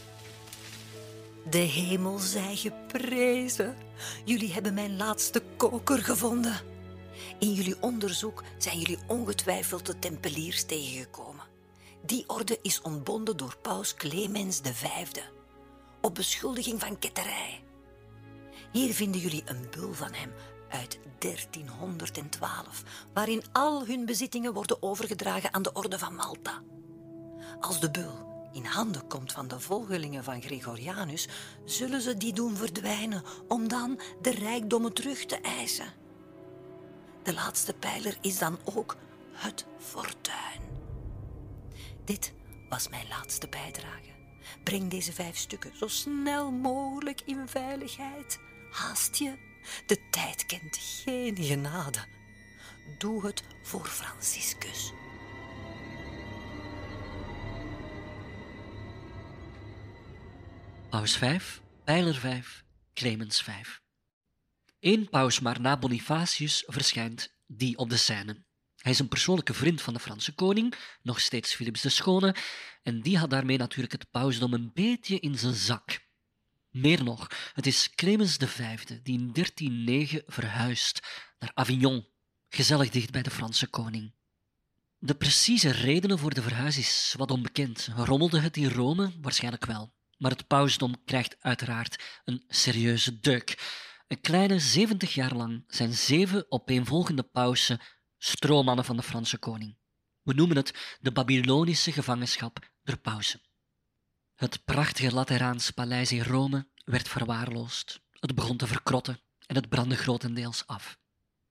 De hemel zij geprezen. Jullie hebben mijn laatste koker gevonden. In jullie onderzoek zijn jullie ongetwijfeld de Tempeliers tegengekomen. Die orde is ontbonden door paus Clemens V, op beschuldiging van ketterij. Hier vinden jullie een bul van hem uit 1312, waarin al hun bezittingen worden overgedragen aan de Orde van Malta. Als de bul in handen komt van de volgelingen van Gregorianus, zullen ze die doen verdwijnen om dan de rijkdommen terug te eisen. De laatste pijler is dan ook het fortuin. Dit was mijn laatste bijdrage. Breng deze 5 stukken zo snel mogelijk in veiligheid. Haast je. De tijd kent geen genade. Doe het voor Franciscus. Paus 5, pijler 5, Clemens 5. 1 paus maar na Bonifacius verschijnt die op de scène. Hij is een persoonlijke vriend van de Franse koning, nog steeds Philips de Schone, en die had daarmee natuurlijk het pausdom een beetje in zijn zak. Meer nog, het is Clemens V die in 1309 verhuist naar Avignon, gezellig dicht bij de Franse koning. De precieze redenen voor de verhuis is wat onbekend. Rommelde het in Rome? Waarschijnlijk wel. Maar het pausdom krijgt uiteraard een serieuze deuk. Een kleine 70 jaar lang zijn 7 opeenvolgende pausen stroommannen van de Franse koning. We noemen het de Babylonische gevangenschap der pausen. Het prachtige Lateraans paleis in Rome werd verwaarloosd. Het begon te verkrotten en het brandde grotendeels af.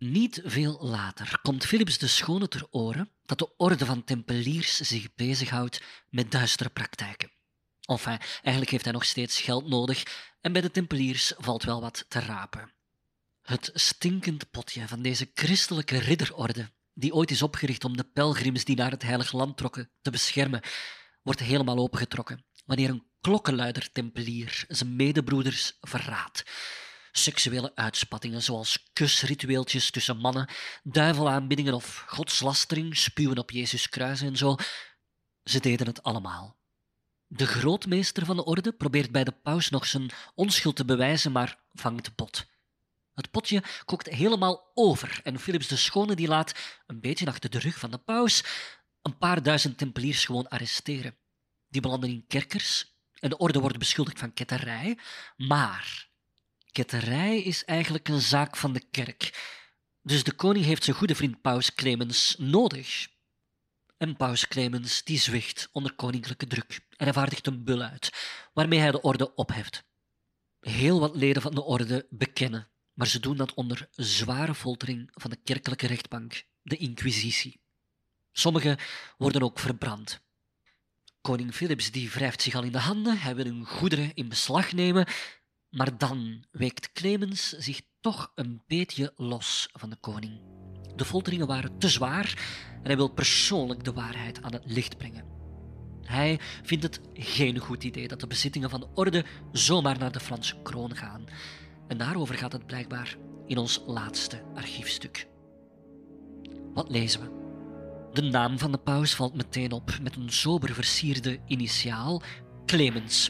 Niet veel later komt Philips de Schone ter oren dat de orde van tempeliers zich bezighoudt met duistere praktijken. Enfin, eigenlijk heeft hij nog steeds geld nodig en bij de tempeliers valt wel wat te rapen. Het stinkend potje van deze christelijke ridderorde, die ooit is opgericht om de pelgrims die naar het Heilige Land trokken te beschermen, wordt helemaal opengetrokken wanneer een klokkenluider-tempelier zijn medebroeders verraadt. Seksuele uitspattingen zoals kusritueeltjes tussen mannen, duivelaanbiddingen of godslastering, spuwen op Jezus kruis en zo. Ze deden het allemaal. De grootmeester van de orde probeert bij de paus nog zijn onschuld te bewijzen, maar vangt bot. Het potje kookt helemaal over en Philips de Schone die laat, een beetje achter de rug van de paus, een paar duizend tempeliers gewoon arresteren. Die belanden in kerkers en de orde wordt beschuldigd van ketterij, maar ketterij is eigenlijk een zaak van de kerk. Dus de koning heeft zijn goede vriend paus Clemens nodig. En paus Clemens die zwicht onder koninklijke druk en hij vaardigt een bul uit, waarmee hij de orde opheft. Heel wat leden van de orde bekennen, maar ze doen dat onder zware foltering van de kerkelijke rechtbank, de Inquisitie. Sommigen worden ook verbrand. Koning Philips die wrijft zich al in de handen, hij wil hun goederen in beslag nemen, maar dan weekt Clemens zich toch een beetje los van de koning. De folteringen waren te zwaar en hij wil persoonlijk de waarheid aan het licht brengen. Hij vindt het geen goed idee dat de bezittingen van de orde zomaar naar de Franse kroon gaan. En daarover gaat het blijkbaar in ons laatste archiefstuk. Wat lezen we? De naam van de paus valt meteen op met een sober versierde initiaal, Clemens.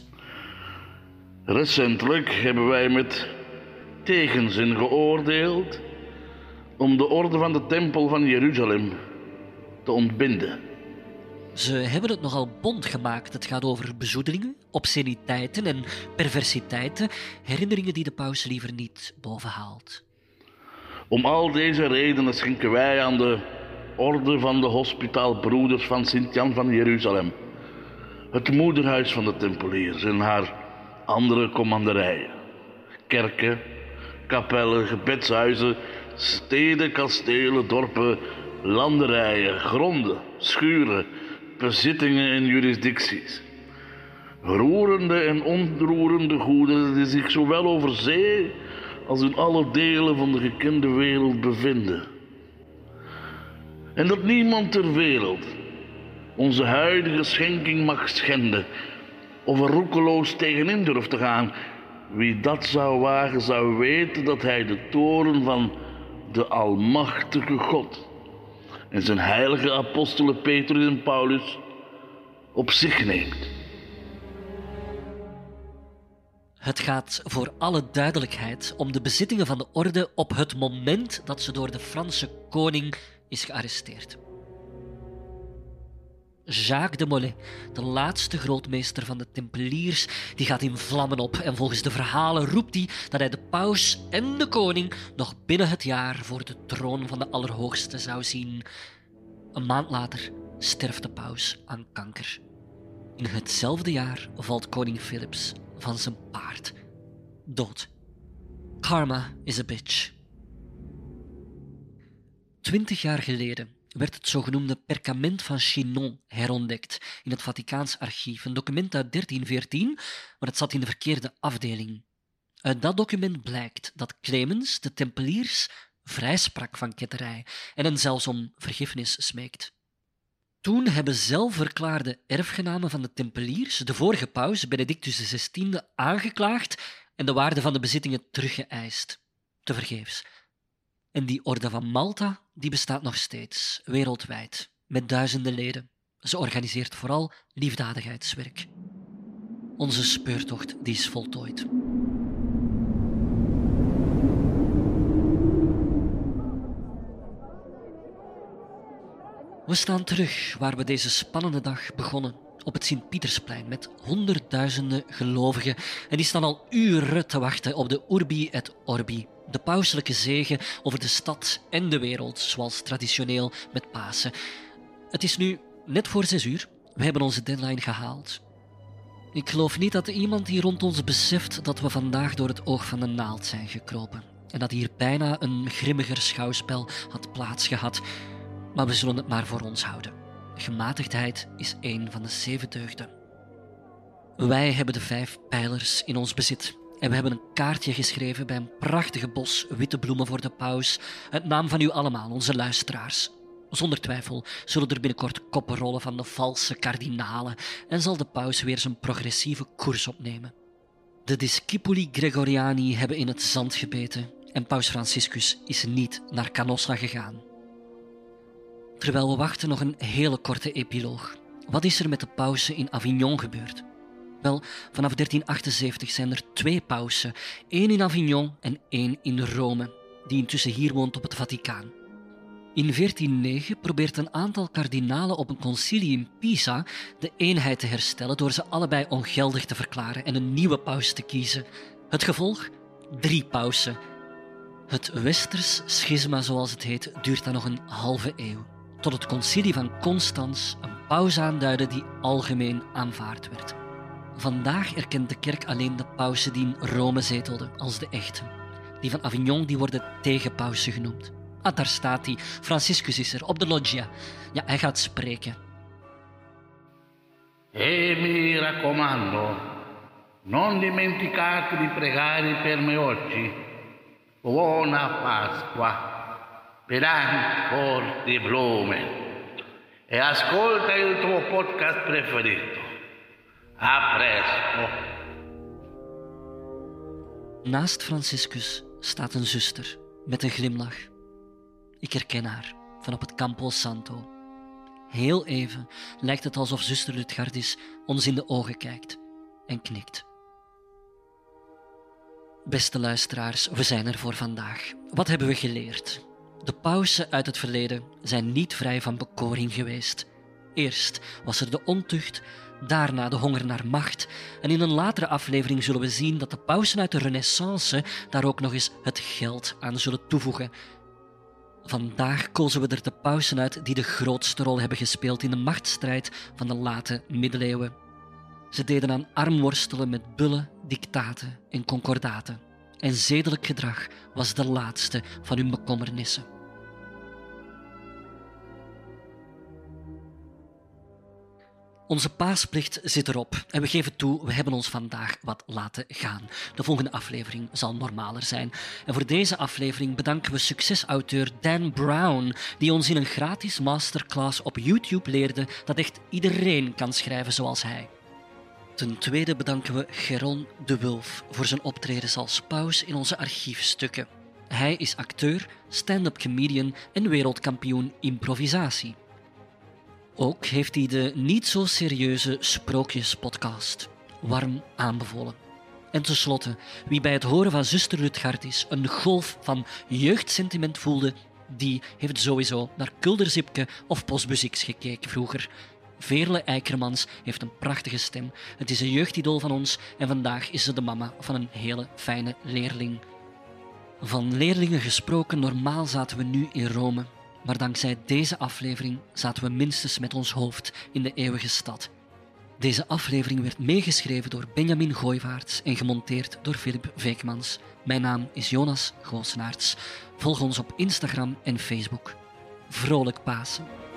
Recentelijk hebben wij met tegenzin geoordeeld om de orde van de tempel van Jeruzalem te ontbinden. Ze hebben het nogal bont gemaakt. Het gaat over bezoedelingen, obsceniteiten en perversiteiten, herinneringen die de paus liever niet bovenhaalt. Om al deze redenen schenken wij aan de orde van de hospitaalbroeders van Sint-Jan van Jeruzalem het moederhuis van de tempeliers en haar andere commanderijen, kerken, kapellen, gebedshuizen, steden, kastelen, dorpen, landerijen, gronden, schuren, bezittingen en jurisdicties. Roerende en onroerende goederen die zich zowel over zee als in alle delen van de gekende wereld bevinden. En dat niemand ter wereld onze huidige schenking mag schenden of er roekeloos tegenin durft te gaan. Wie dat zou wagen, zou weten dat hij de toorn van de almachtige God en zijn heilige apostelen Petrus en Paulus op zich neemt. Het gaat voor alle duidelijkheid om de bezittingen van de orde op het moment dat ze door de Franse koning is gearresteerd. Jacques de Molay, de laatste grootmeester van de Tempeliers, die gaat in vlammen op en volgens de verhalen roept hij dat hij de paus en de koning nog binnen het jaar voor de troon van de Allerhoogste zou zien. Een maand later sterft de paus aan kanker. In hetzelfde jaar valt koning Philips van zijn paard. Dood. Karma is a bitch. 20 jaar geleden werd het zogenoemde Perkament van Chinon herontdekt in het Vaticaans archief. Een document uit 1314, maar het zat in de verkeerde afdeling. Uit dat document blijkt dat Clemens de Tempeliers vrijsprak van ketterij en hen zelfs om vergiffenis smeekt. Toen hebben zelfverklaarde erfgenamen van de Tempeliers de vorige paus, Benedictus XVI, aangeklaagd en de waarde van de bezittingen teruggeëist. Tevergeefs. En die orde van Malta die bestaat nog steeds, wereldwijd, met duizenden leden. Ze organiseert vooral liefdadigheidswerk. Onze speurtocht die is voltooid. We staan terug waar we deze spannende dag begonnen, op het Sint-Pietersplein met honderdduizenden gelovigen en die staan al uren te wachten op de Urbi et Orbi, de pauselijke zegen over de stad en de wereld, zoals traditioneel met Pasen. Het is nu net voor 6 uur, we hebben onze deadline gehaald. Ik geloof niet dat iemand hier rond ons beseft dat we vandaag door het oog van de naald zijn gekropen. en dat hier bijna een grimmiger schouwspel had plaatsgehad. Maar we zullen het maar voor ons houden. Gematigdheid is een van de 7 deugden. Wij hebben de 5 pijlers in ons bezit. En we hebben een kaartje geschreven bij een prachtige bos witte bloemen voor de paus. Het naam van u allemaal, onze luisteraars. Zonder twijfel zullen er binnenkort koppen rollen van de valse kardinalen en zal de paus weer zijn progressieve koers opnemen. De discipuli Gregoriani hebben in het zand gebeten en paus Franciscus is niet naar Canossa gegaan. Terwijl we wachten, nog een hele korte epiloog. Wat is er met de pausen in Avignon gebeurd? Wel, vanaf 1378 zijn er 2 pausen, 1 in Avignon en 1 in Rome, die intussen hier woont op het Vaticaan. In 1409 probeert een aantal kardinalen op een concilie in Pisa de eenheid te herstellen door ze allebei ongeldig te verklaren en een nieuwe paus te kiezen. Het gevolg? 3 pausen. Het Westers schisma, zoals het heet, duurt dan nog een halve eeuw, tot het concilie van Constans een paus aanduidde die algemeen aanvaard werd. Vandaag erkent de kerk alleen de pausen die in Rome zetelden als de echte. Die van Avignon die worden tegenpausen genoemd. Ah, daar staat hij. Franciscus is er, op de loggia. Ja, hij gaat spreken. E mi raccomando, non dimenticate di pregare per me oggi. Buona Pasqua. Bedankt voor die bloemen. E ascolta il tuo podcast preferito. A presto. Naast Franciscus staat een zuster met een glimlach. Ik herken haar van op het Campo Santo. Heel even lijkt het alsof zuster Lutgardis ons in de ogen kijkt en knikt. Beste luisteraars, we zijn er voor vandaag. Wat hebben we geleerd? De pausen uit het verleden zijn niet vrij van bekoring geweest. Eerst was er de ontucht, daarna de honger naar macht. En in een latere aflevering zullen we zien dat de pausen uit de Renaissance daar ook nog eens het geld aan zullen toevoegen. Vandaag kozen we er de pausen uit die de grootste rol hebben gespeeld in de machtsstrijd van de late middeleeuwen. Ze deden aan armworstelen met bullen, dictaten en concordaten. En zedelijk gedrag was de laatste van hun bekommernissen. Onze paasplicht zit erop en we geven toe, we hebben ons vandaag wat laten gaan. De volgende aflevering zal normaler zijn. En voor deze aflevering bedanken we succesauteur Dan Brown, die ons in een gratis masterclass op YouTube leerde dat echt iedereen kan schrijven zoals hij. Ten tweede bedanken we Geron de Wulf voor zijn optredens als paus in onze archiefstukken. Hij is acteur, stand-up comedian en wereldkampioen improvisatie. Ook heeft hij de niet zo serieuze Sprookjespodcast. Warm aanbevolen. En tenslotte, wie bij het horen van zuster Lutgardis een golf van jeugdsentiment voelde, die heeft sowieso naar Kulderzipke of Postbus X gekeken vroeger. Veerle Eikermans heeft een prachtige stem. Het is een jeugdidool van ons en vandaag is ze de mama van een hele fijne leerling. Van leerlingen gesproken, normaal zaten we nu in Rome. Maar dankzij deze aflevering zaten we minstens met ons hoofd in de eeuwige stad. Deze aflevering werd meegeschreven door Benjamin Gooivaerts en gemonteerd door Philip Veekmans. Mijn naam is Jonas Goosenaerts. Volg ons op Instagram en Facebook. Vrolijk Pasen.